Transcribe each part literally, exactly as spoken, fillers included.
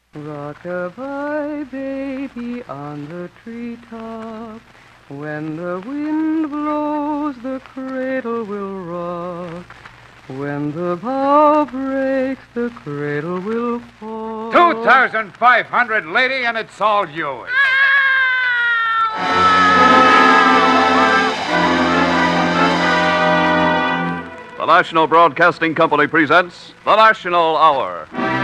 Rock-a-bye, baby, on the treetop. When the wind blows, the cradle will rock. When the bough breaks, the cradle will fall. two thousand five hundred, lady, and it's all yours. The National Broadcasting Company presents The National Hour.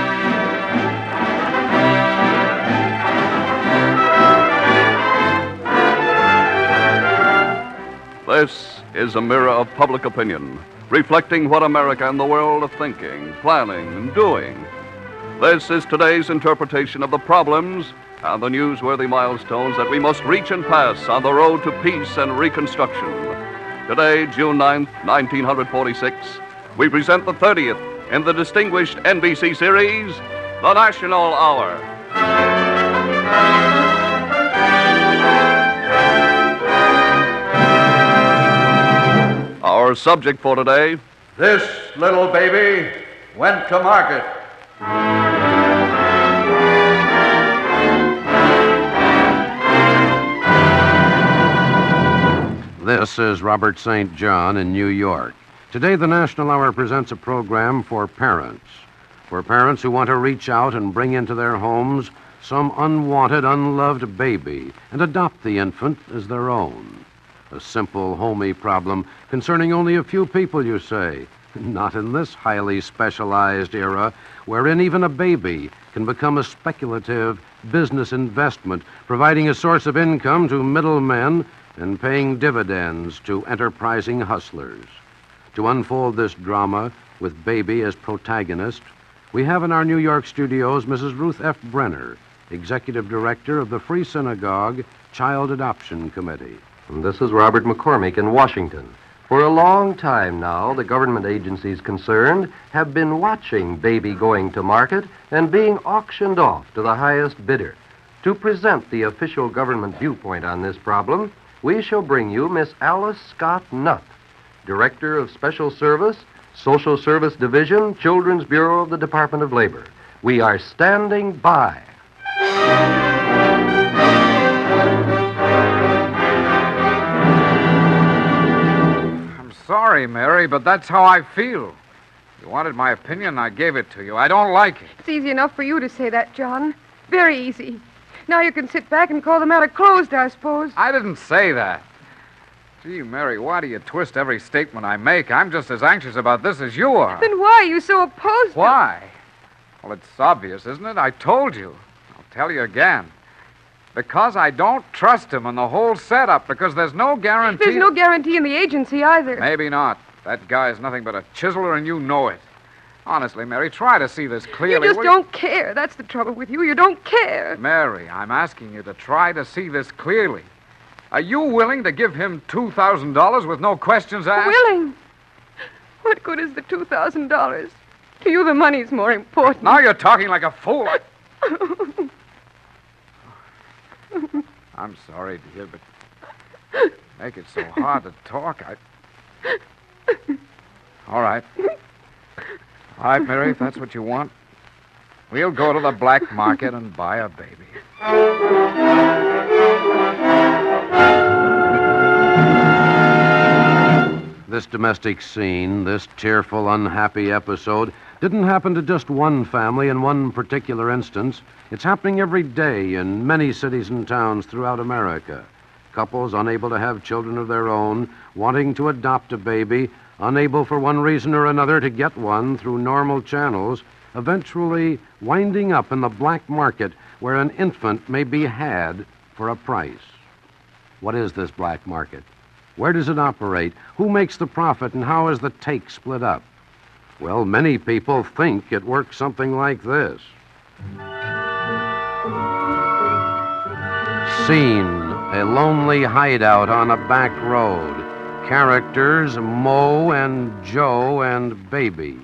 This is a mirror of public opinion, reflecting what America and the world are thinking, planning, and doing. This is today's interpretation of the problems and the newsworthy milestones that we must reach and pass on the road to peace and reconstruction. Today, June ninth, nineteen forty-six, we present the thirtieth in the distinguished N B C series, The National Hour. Our subject for today: This little baby went to market. This is Robert Saint John in New York. Today, the National Hour presents a program for parents. For parents who want to reach out and bring into their homes some unwanted, unloved baby and adopt the infant as their own. A simple, homey problem concerning only a few people, you say. Not in this highly specialized era, wherein even a baby can become a speculative business investment, providing a source of income to middlemen and paying dividends to enterprising hustlers. To unfold this drama with baby as protagonist, we have in our New York studios Missus Ruth F. Brenner, Executive Director of the Free Synagogue Child Adoption Committee. And this is Robert McCormick in Washington. For a long time now, the government agencies concerned have been watching baby going to market and being auctioned off to the highest bidder. To present the official government viewpoint on this problem, we shall bring you Miss Alice Scott Nutt, Director of Special Service, Social Service Division, Children's Bureau of the Department of Labor. We are standing by. I'm sorry, Mary, but that's how I feel. You wanted my opinion, I gave it to you. I don't like it. It's easy enough for you to say that, John. Very easy. Now you can sit back and call the matter closed, I suppose. I didn't say that. Gee, Mary, why do you twist every statement I make? I'm just as anxious about this as you are. Then why are you so opposed to... Why? Well, it's obvious, isn't it? I told you. I'll tell you again. Because I don't trust him and the whole setup, because there's no guarantee... There's no guarantee in the agency either. Maybe not. That guy's nothing but a chiseler, and you know it. Honestly, Mary, try to see this clearly. You just don't care. That's the trouble with you. You don't care. Mary, I'm asking you to try to see this clearly. Are you willing to give him two thousand dollars with no questions asked? Willing? What good is the two thousand dollars? To you, the money's more important. Now you're talking like a fool. I... I'm sorry, dear, but make it so hard to talk. I... All right. All right, Mary, if that's what you want, we'll go to the black market and buy a baby. This domestic scene, this tearful, unhappy episode, didn't happen to just one family in one particular instance. It's happening every day in many cities and towns throughout America. Couples unable to have children of their own, wanting to adopt a baby, unable for one reason or another to get one through normal channels, eventually winding up in the black market where an infant may be had for a price. What is this black market? Where does it operate? Who makes the profit, and how is the take split up? Well, many people think it works something like this. Scene: a lonely hideout on a back road. Characters: Mo and Joe and Baby.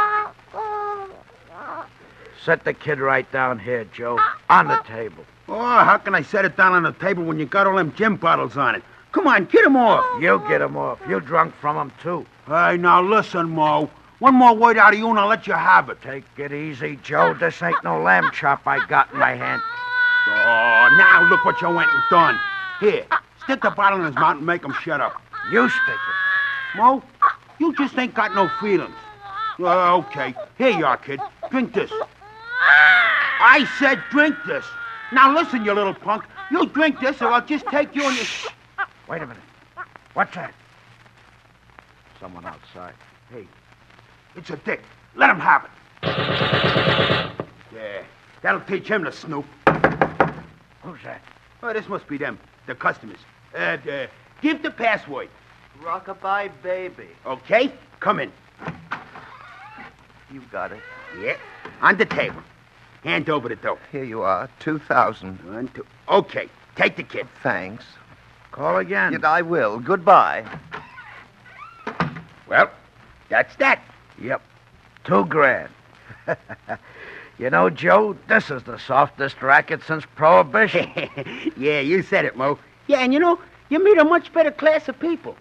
Set the kid right down here, Joe. On the table. Oh, how can I set it down on the table when you got all them gin bottles on it? Come on, get him off. You get him off. You drunk from him, too. Hey, now listen, Mo. One more word out of you and I'll let you have it. Take it easy, Joe. This ain't no lamb chop I got in my hand. Oh, now look what you went and done. Here, stick the bottle in his mouth and make him shut up. You stick it. Mo, you just ain't got no feelings. Uh, okay, here you are, kid. Drink this. I said drink this. Now listen, you little punk. You drink this or I'll just take you and you... Wait a minute. What's that? Someone outside. Hey, it's a dick. Let him have it. Yeah, that'll teach him to snoop. Who's that? Oh, this must be them, the customers. Uh, uh, give the password. Rockabye Baby. Okay, come in. You got it. Yeah, on the table. Hand over the dough. Here you are, two thousand. One, two. Okay, take the kid. Thanks. Call again. Yet I will. Goodbye. Well, that's that. Yep. Two grand. You know, Joe, this is the softest racket since Prohibition. Yeah, you said it, Mo. Yeah, and you know, you meet a much better class of people.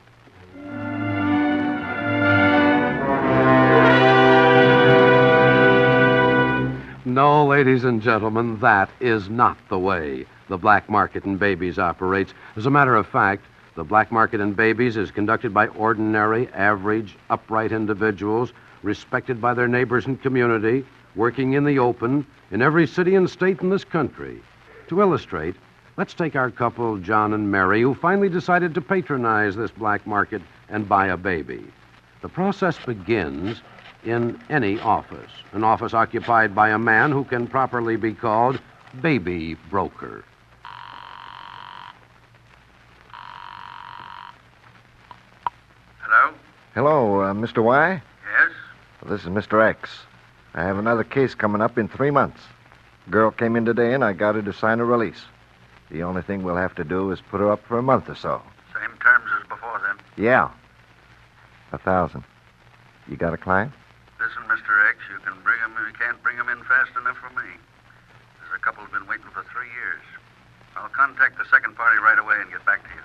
No, ladies and gentlemen, that is not the way the black market in babies operates. As a matter of fact, the black market in babies is conducted by ordinary, average, upright individuals, respected by their neighbors and community, working in the open in every city and state in this country. To illustrate, let's take our couple, John and Mary, who finally decided to patronize this black market and buy a baby. The process begins in any office, an office occupied by a man who can properly be called baby broker. Hello? Hello, uh, Mister Y? Yes? Well, this is Mister X. I have another case coming up in three months. Girl came in today and I got her to sign a release. The only thing we'll have to do is put her up for a month or so. Same terms as before, then? Yeah. A thousand. You got a client? Listen, Mister X, you can bring him, you can't bring him in fast enough for me. There's a couple who've been waiting for three years. I'll contact the second party right away and get back to you.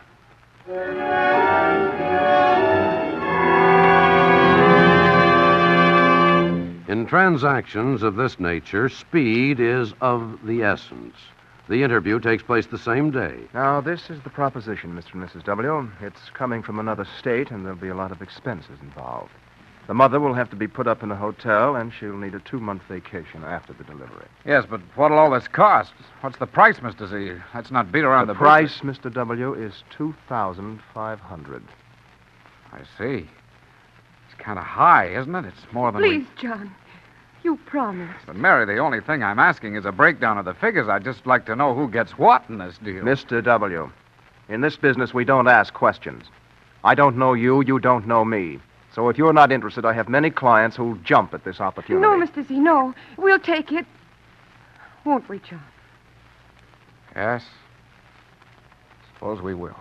In transactions of this nature, speed is of the essence. The interview takes place the same day. Now, this is the proposition, Mister and Missus W. It's coming from another state, and there'll be a lot of expenses involved. The mother will have to be put up in a hotel, and she'll need a two-month vacation after the delivery. Yes, but what'll all this cost? What's the price, Mister Z? Let's not beat around the, the bush. price, Mister W., is two thousand five hundred I dollars. see. It's kind of high, isn't it? It's more than Please, John. You promised. we... But, Mary, the only thing I'm asking is a breakdown of the figures. I'd just like to know who gets what in this deal. Mister W., in this business, we don't ask questions. I don't know you, you don't know me. So if you're not interested, I have many clients who'll jump at this opportunity. No, Mister Z, no. We'll take it. Won't we, John? Yes. Suppose we will.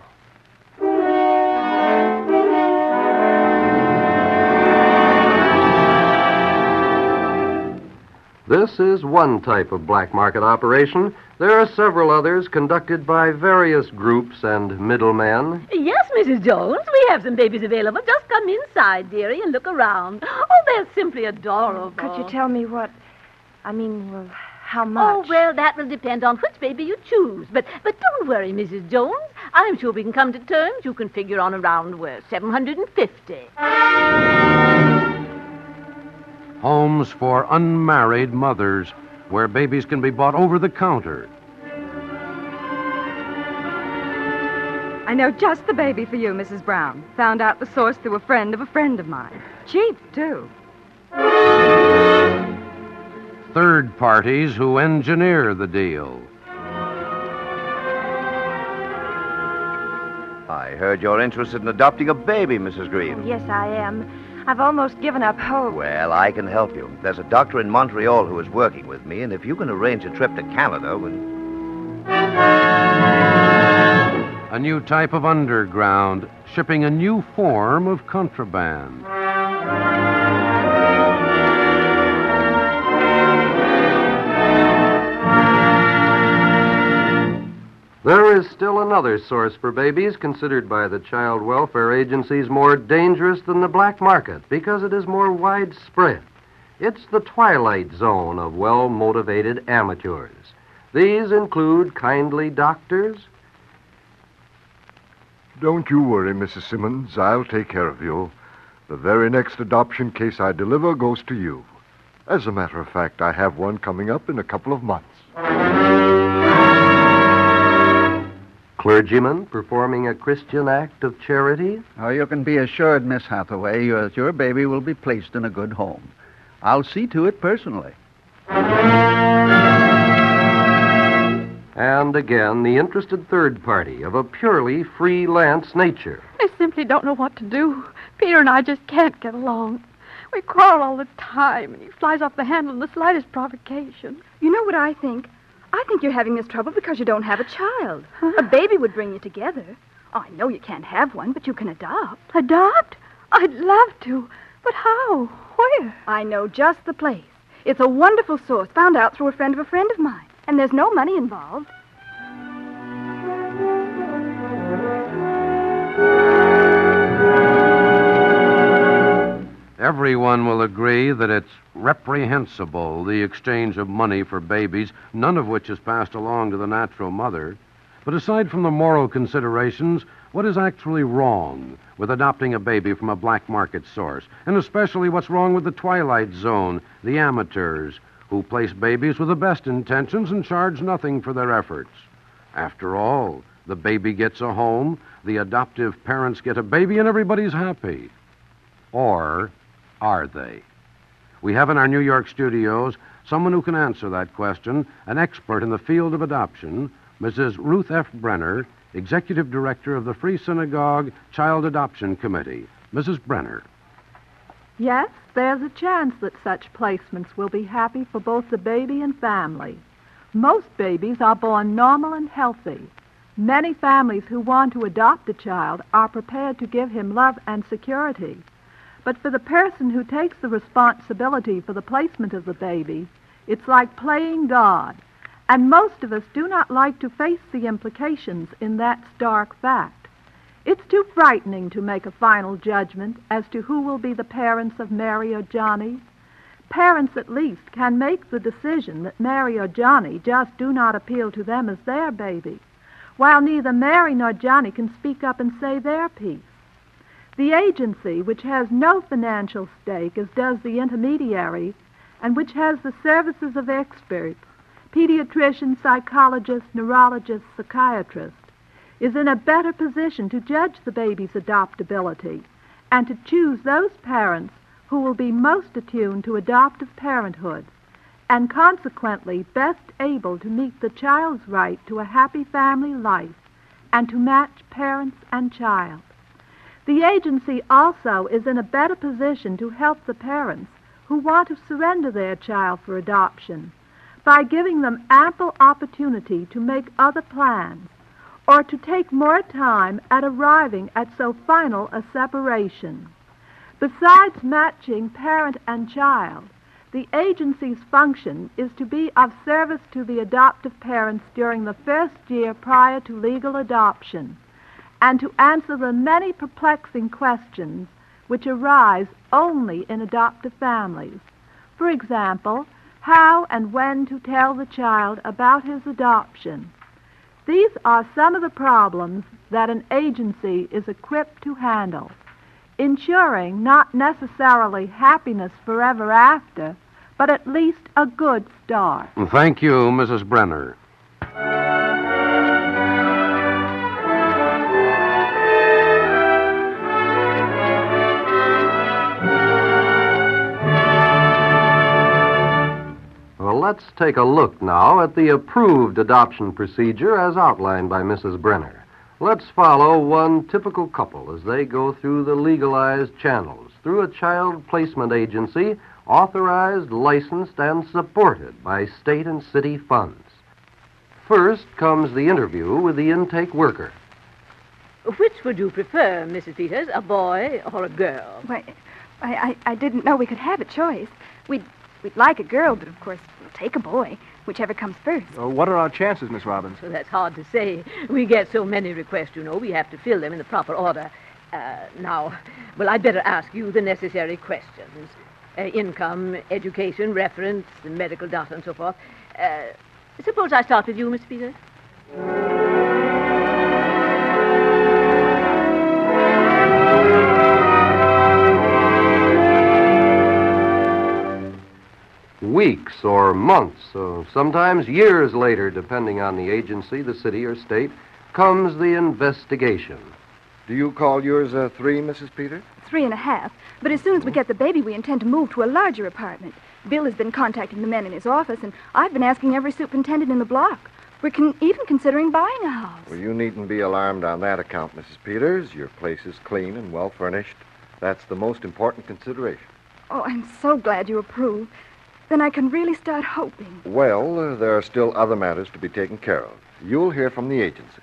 This is one type of black market operation. There are several others conducted by various groups and middlemen. Yes, Missus Jones, we have some babies available. Just come inside, dearie, and look around. Oh, they're simply adorable. Could you tell me what... I mean, well, how much? Oh, well, that will depend on which baby you choose. But but don't worry, Missus Jones. I'm sure we can come to terms. You can figure on around, well, seven hundred fifty. Homes for unmarried mothers, where babies can be bought over the counter. I know just the baby for you, Missus Brown. Found out the source through a friend of a friend of mine. Cheap, too. Third parties who engineer the deal. I heard you're interested in adopting a baby, Missus Green. Yes, I am. I've almost given up hope. Well, I can help you. There's a doctor in Montreal who is working with me, and if you can arrange a trip to Canada, well... A new type of underground, shipping a new form of contraband. There is still another source for babies considered by the child welfare agencies more dangerous than the black market because it is more widespread. It's the twilight zone of well-motivated amateurs. These include kindly doctors. Don't you worry, Missus Simmons. I'll take care of you. The very next adoption case I deliver goes to you. As a matter of fact, I have one coming up in a couple of months. Clergyman performing a Christian act of charity? Oh, you can be assured, Miss Hathaway, your, your baby will be placed in a good home. I'll see to it personally. And again, the interested third party of a purely freelance nature. I simply don't know what to do. Peter and I just can't get along. We quarrel all the time, and he flies off the handle in the slightest provocation. You know what I think? I think you're having this trouble because you don't have a child. A baby would bring you together. Oh, I know you can't have one, but you can adopt. Adopt? I'd love to. But how? Where? I know just the place. It's a wonderful source, found out through a friend of a friend of mine. And there's no money involved. Everyone will agree that it's reprehensible, the exchange of money for babies, none of which is passed along to the natural mother. But aside from the moral considerations, what is actually wrong with adopting a baby from a black market source? And especially what's wrong with the twilight zone, the amateurs, who place babies with the best intentions and charge nothing for their efforts? After all, the baby gets a home, the adoptive parents get a baby, and everybody's happy. Or are they? We have in our New York studios someone who can answer that question, an expert in the field of adoption, Missus Ruth F. Brenner, Executive Director of the Free Synagogue Child Adoption Committee. Missus Brenner. Yes, there's a chance that such placements will be happy for both the baby and family. Most babies are born normal and healthy. Many families who want to adopt a child are prepared to give him love and security. But for the person who takes the responsibility for the placement of the baby, it's like playing God. And most of us do not like to face the implications in that stark fact. It's too frightening to make a final judgment as to who will be the parents of Mary or Johnny. Parents, at least, can make the decision that Mary or Johnny just do not appeal to them as their baby, while neither Mary nor Johnny can speak up and say their piece. The agency, which has no financial stake, as does the intermediary, and which has the services of experts, pediatricians, psychologists, neurologists, psychiatrists, is in a better position to judge the baby's adoptability and to choose those parents who will be most attuned to adoptive parenthood and consequently best able to meet the child's right to a happy family life and to match parents and child. The agency also is in a better position to help the parents who want to surrender their child for adoption by giving them ample opportunity to make other plans or to take more time at arriving at so final a separation. Besides matching parent and child, the agency's function is to be of service to the adoptive parents during the first year prior to legal adoption, and to answer the many perplexing questions which arise only in adoptive families. For example, how and when to tell the child about his adoption. These are some of the problems that an agency is equipped to handle, ensuring not necessarily happiness forever after, but at least a good start. Thank you, Missus Brenner. Well, let's take a look now at the approved adoption procedure as outlined by Missus Brenner. Let's follow one typical couple as they go through the legalized channels, through a child placement agency authorized, licensed, and supported by state and city funds. First comes the interview with the intake worker. Which would you prefer, Missus Peters, a boy or a girl? Why, I, I, I didn't know we could have a choice. We'd, we'd like a girl, but of course we'll take a boy. whichever comes first. Uh, what are our chances, Miss Robbins? Well, that's hard to say. We get so many requests, you know. We have to fill them in the proper order. Uh, now, well, I'd better ask you the necessary questions. Uh, income, education, reference, medical data, and so forth. Uh, suppose I start with you, Miss Peters? Weeks or months, or sometimes years later, depending on the agency, the city, or state, comes the investigation. Do you call yours a three, Missus Peters? Three and a half. But as soon as we get the baby, we intend to move to a larger apartment. Bill has been contacting the men in his office, and I've been asking every superintendent in the block. We're con- even considering buying a house. Well, you needn't be alarmed on that account, Missus Peters. Your place is clean and well furnished. That's the most important consideration. Oh, I'm so glad you approve. Then I can really start hoping. Well, uh, there are still other matters to be taken care of. You'll hear from the agency.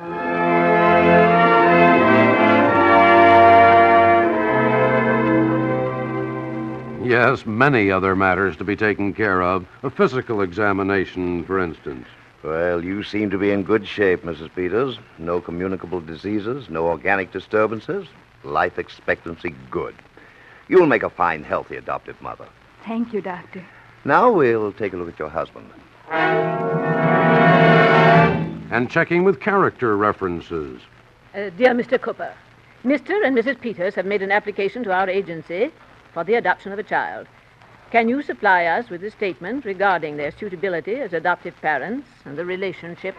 Yes, many other matters to be taken care of. A physical examination, for instance. Well, you seem to be in good shape, Missus Peters. No communicable diseases, no organic disturbances. Life expectancy good. You'll make a fine, healthy adoptive mother. Thank you, Doctor. Now we'll take a look at your husband. And checking with character references. Uh, dear Mister Cooper, Mister and Missus Peters have made an application to our agency for the adoption of a child. Can you supply us with a statement regarding their suitability as adoptive parents and the relationship?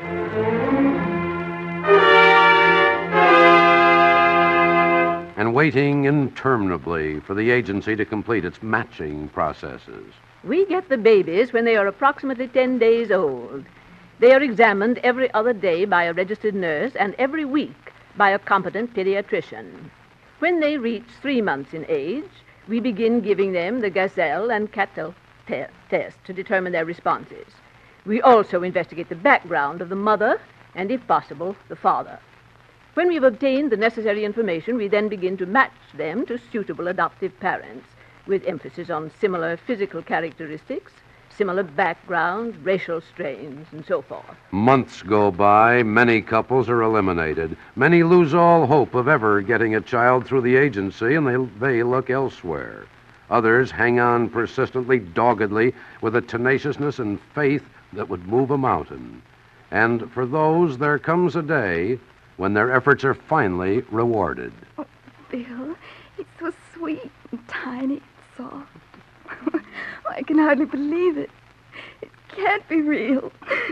And waiting interminably for the agency to complete its matching processes. We get the babies when they are approximately ten days old. They are examined every other day by a registered nurse and every week by a competent pediatrician. When they reach three months in age, we begin giving them the Gazelle and Cattell te- test to determine their responses. We also investigate the background of the mother and, if possible, the father. When we've obtained the necessary information, we then begin to match them to suitable adoptive parents, with emphasis on similar physical characteristics, similar backgrounds, racial strains, and so forth. Months go by, many couples are eliminated. Many lose all hope of ever getting a child through the agency, and they, they look elsewhere. Others hang on persistently, doggedly, with a tenaciousness and faith that would move a mountain. And for those, there comes a day when their efforts are finally rewarded. Oh, Bill, it's so sweet and tiny and soft. I can hardly believe it. It can't be real.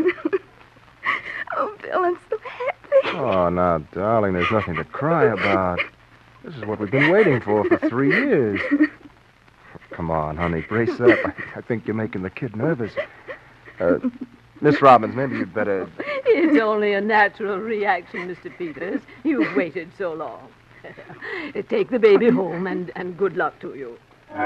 Oh, Bill, I'm so happy. Oh, now, darling, there's nothing to cry about. This is what we've been waiting for for three years. Come on, honey, brace up. I, I think you're making the kid nervous. Uh, Miss Robbins, maybe you'd better... It's only a natural reaction, Mister Peters. You've waited so long. Take the baby home, and, and good luck to you.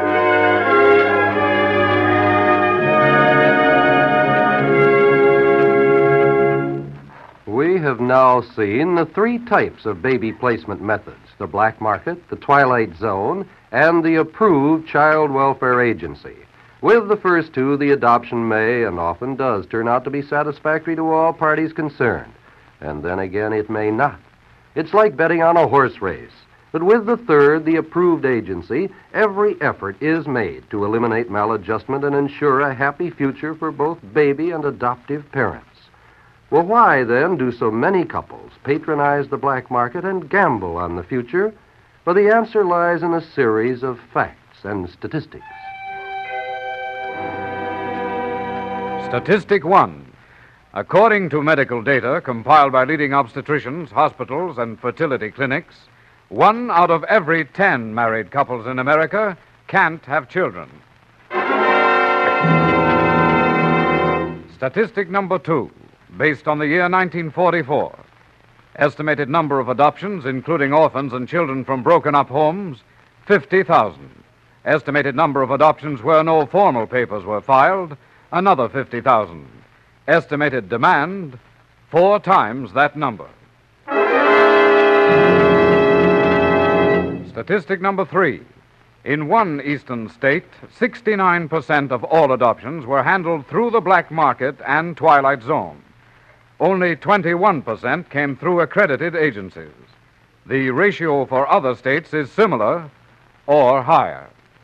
We have now seen the three types of baby placement methods: the black market, the twilight zone, and the approved child welfare agency. With the first two, the adoption may and often does turn out to be satisfactory to all parties concerned. And then again, it may not. It's like betting on a horse race. But with the third, the approved agency, every effort is made to eliminate maladjustment and ensure a happy future for both baby and adoptive parents. Well, why, then, do so many couples patronize the black market and gamble on the future? Well, the answer lies in a series of facts and statistics. Statistic one. According to medical data compiled by leading obstetricians, hospitals, and fertility clinics, one out of every ten married couples in America can't have children. Statistic number two, based on the year nineteen forty-four. Estimated number of adoptions, including orphans and children from broken-up homes, fifty thousand. Estimated number of adoptions where no formal papers were filed, another fifty thousand. Estimated demand, four times that number. Statistic number three. In one eastern state, sixty-nine percent of all adoptions were handled through the black market and Twilight Zone. Only twenty-one percent came through accredited agencies. The ratio for other states is similar or higher.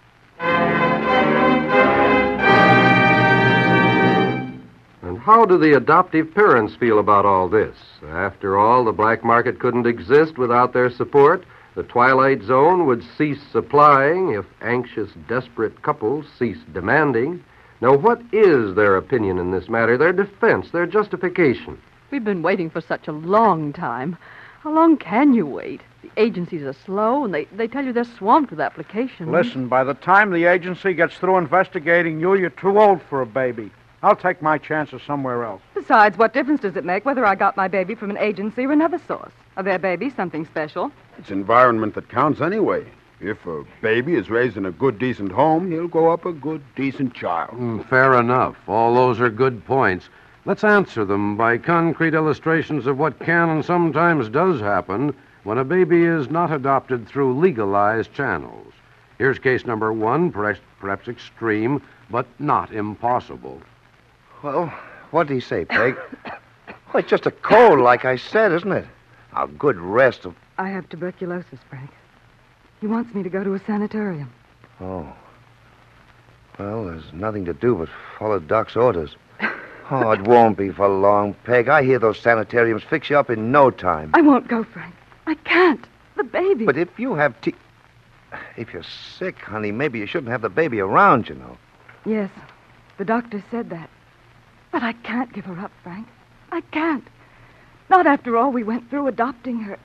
And how do the adoptive parents feel about all this? After all, the black market couldn't exist without their support. The Twilight Zone would cease supplying if anxious, desperate couples ceased demanding. Now, what is their opinion in this matter, their defense, their justification? We've been waiting for such a long time. How long can you wait? The agencies are slow, and they, they tell you they're swamped with applications. Listen, by the time the agency gets through investigating you, you're too old for a baby. I'll take my chances somewhere else. Besides, what difference does it make whether I got my baby from an agency or another source? Are their babies something special? It's environment that counts anyway. If a baby is raised in a good, decent home, he'll grow up a good, decent child. Mm, fair enough. All those are good points. Let's answer them by concrete illustrations of what can and sometimes does happen when a baby is not adopted through legalized channels. Here's case number one, perhaps, perhaps extreme, but not impossible. Well, what did he say, Peg? Well, it's just a cold, like I said, isn't it? A good rest of... I have tuberculosis, Frank. He wants me to go to a sanitarium. Oh. Well, there's nothing to do but follow Doc's orders. Oh, it won't be for long, Peg. I hear those sanitariums fix you up in no time. I won't go, Frank. I can't. The baby. But if you have te... If you're sick, honey, maybe you shouldn't have the baby around, you know. Yes, the doctor said that. But I can't give her up, Frank. I can't. Not after all we went through adopting her.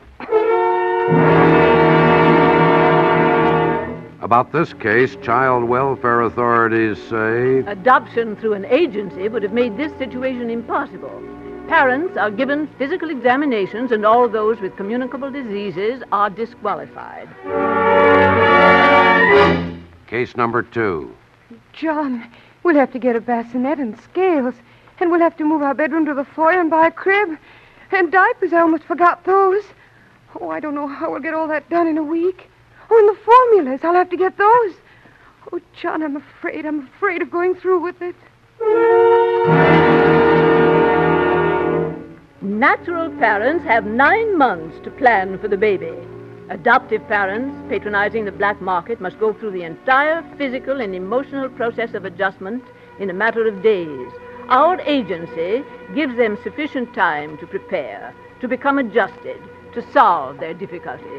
About this case, child welfare authorities say... Adoption through an agency would have made this situation impossible. Parents are given physical examinations, and all those with communicable diseases are disqualified. Case number two. John, we'll have to get a bassinet and scales, and we'll have to move our bedroom to the foyer and buy a crib. And diapers, I almost forgot those. Oh, I don't know how we'll get all that done in a week. Oh, and the formulas, I'll have to get those. Oh, John, I'm afraid, I'm afraid of going through with it. Natural parents have nine months to plan for the baby. Adoptive parents, patronizing the black market, must go through the entire physical and emotional process of adjustment in a matter of days. Our agency gives them sufficient time to prepare, to become adjusted, to solve their difficulties.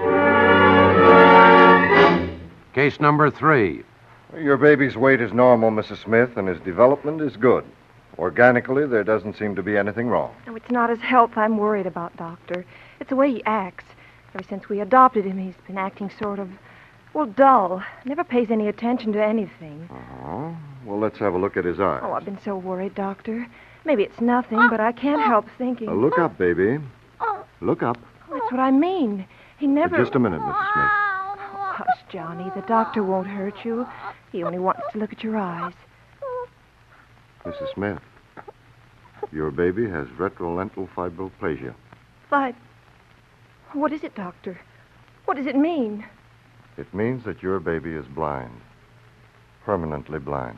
Case number three. Your baby's weight is normal, Missus Smith, and his development is good. Organically, there doesn't seem to be anything wrong. Oh, it's not his health I'm worried about, Doctor. It's the way he acts. Ever since we adopted him, he's been acting sort of, well, dull. Never pays any attention to anything. Oh, well, let's have a look at his eyes. Oh, I've been so worried, Doctor. Maybe it's nothing, but I can't help thinking. Uh, look up, baby. Look up. Oh, that's what I mean. He never... Uh, just a minute, Missus Smith. Oh, hush, Johnny. The doctor won't hurt you. He only wants to look at your eyes. Missus Smith, your baby has retrolental fibroplasia. But what is it, Doctor? What does it mean? It means that your baby is blind. Permanently blind.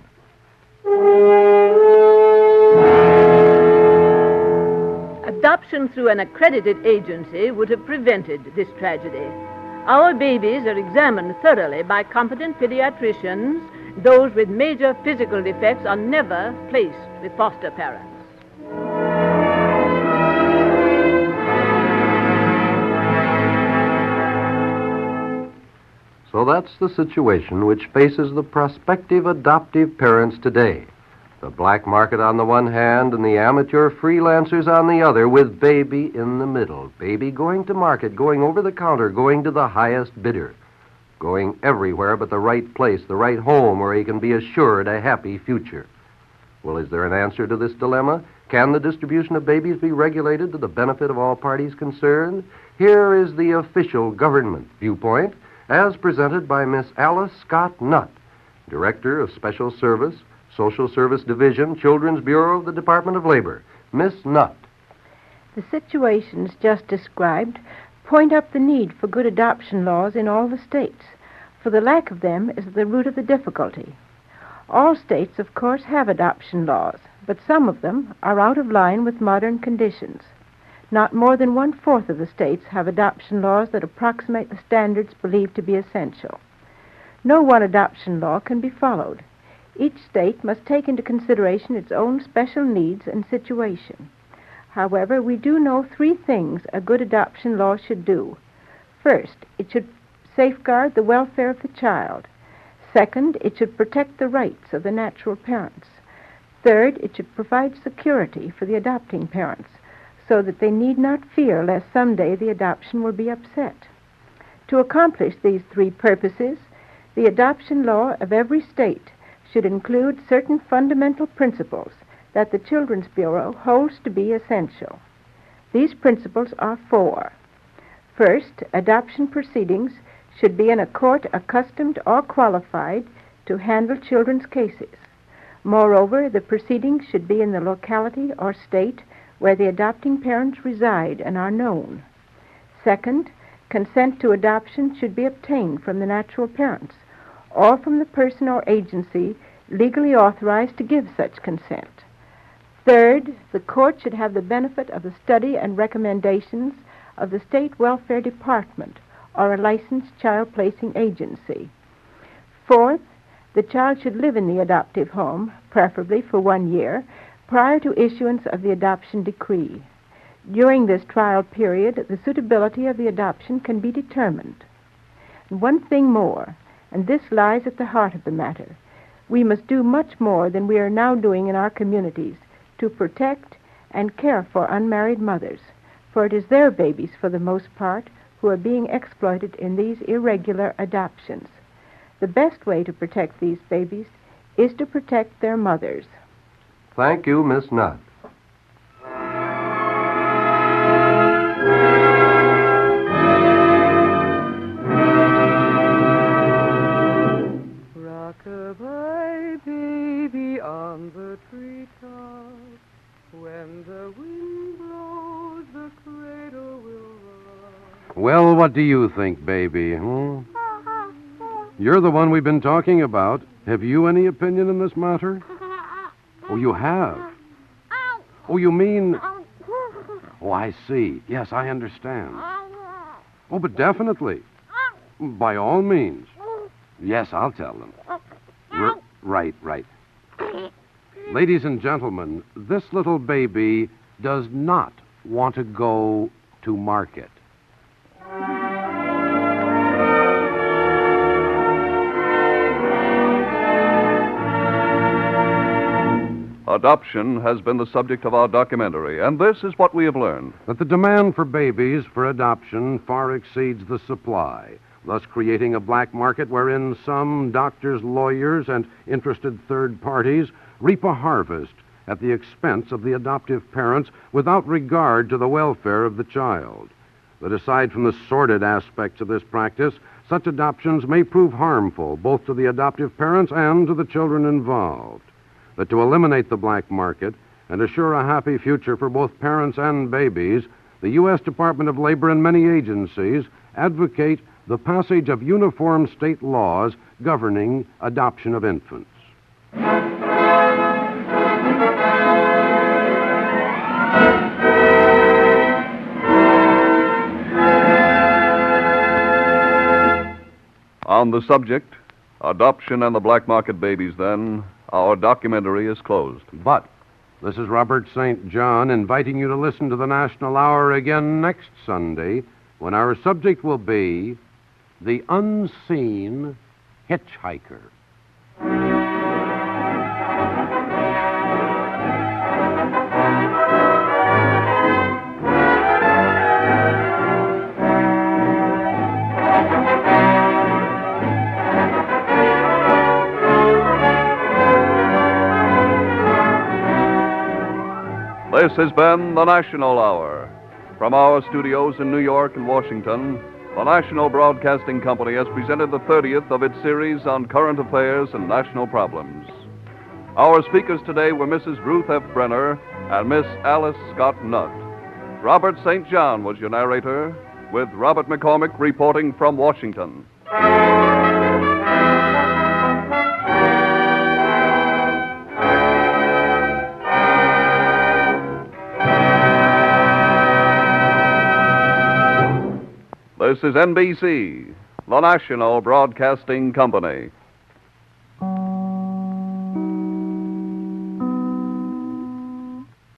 Adoption through an accredited agency would have prevented this tragedy. Our babies are examined thoroughly by competent pediatricians. Those with major physical defects are never placed with foster parents. So that's the situation which faces the prospective adoptive parents today. The black market on the one hand and the amateur freelancers on the other, with baby in the middle. Baby going to market, going over the counter, going to the highest bidder. Going everywhere but the right place, the right home where he can be assured a happy future. Well, is there an answer to this dilemma? Can the distribution of babies be regulated to the benefit of all parties concerned? Here is the official government viewpoint, as presented by Miss Alice Scott Nutt, Director of Special Service, Social Service Division, Children's Bureau of the Department of Labor. Miss Nutt. The situations just described point up the need for good adoption laws in all the states. for the lack of them is at the root of the difficulty. All states, of course, have adoption laws, but some of them are out of line with modern conditions. Not more than one-fourth of the states have adoption laws that approximate the standards believed to be essential. No one adoption law can be followed. Each state must take into consideration its own special needs and situation. However, we do know three things a good adoption law should do. First, it should safeguard the welfare of the child. Second, it should protect the rights of the natural parents. Third, it should provide security for the adopting parents so that they need not fear lest someday the adoption will be upset. To accomplish these three purposes, the adoption law of every state should include certain fundamental principles that the Children's Bureau holds to be essential. These principles are four. First, adoption proceedings should be in a court accustomed or qualified to handle children's cases. Moreover, the proceedings should be in the locality or state where the adopting parents reside and are known. Second, consent to adoption should be obtained from the natural parents or from the person or agency legally authorized to give such consent. Third, the court should have the benefit of the study and recommendations of the State Welfare Department or a licensed child-placing agency. Fourth, the child should live in the adoptive home, preferably for one year, prior to issuance of the adoption decree. During this trial period, the suitability of the adoption can be determined. And one thing more, and this lies at the heart of the matter. We must do much more than we are now doing in our communities to protect and care for unmarried mothers, for it is their babies, for the most part, who are being exploited in these irregular adoptions. The best way to protect these babies is to protect their mothers. Thank you, Miss Nutt. Rock-a-bye, baby, on the treetop. When the wind blows, the cradle will rock. Well, what do you think, baby? Hmm? You're the one we've been talking about. Have you any opinion in this matter? Oh, you have? Oh, you mean... Oh, I see. Yes, I understand. Oh, but definitely. By all means. Yes, I'll tell them. R- right, right. Ladies and gentlemen, this little baby does not want to go to market. Adoption has been the subject of our documentary, and this is what we have learned. That the demand for babies for adoption far exceeds the supply, thus creating a black market wherein some doctors, lawyers, and interested third parties reap a harvest at the expense of the adoptive parents without regard to the welfare of the child. That aside from the sordid aspects of this practice, such adoptions may prove harmful both to the adoptive parents and to the children involved. That to eliminate the black market and assure a happy future for both parents and babies, the U S Department of Labor and many agencies advocate the passage of uniform state laws governing adoption of infants. On the subject, adoption and the black market babies, then, our documentary is closed. But this is Robert Saint John inviting you to listen to the National Hour again next Sunday when our subject will be The Unseen Hitchhiker. This has been the National Hour. From our studios in New York and Washington, the National Broadcasting Company has presented the thirtieth of its series on current affairs and national problems. Our speakers today were Missus Ruth F. Brenner and Miss Alice Scott Nutt. Robert Saint John was your narrator, with Robert McCormick reporting from Washington. This is N B C, the National Broadcasting Company.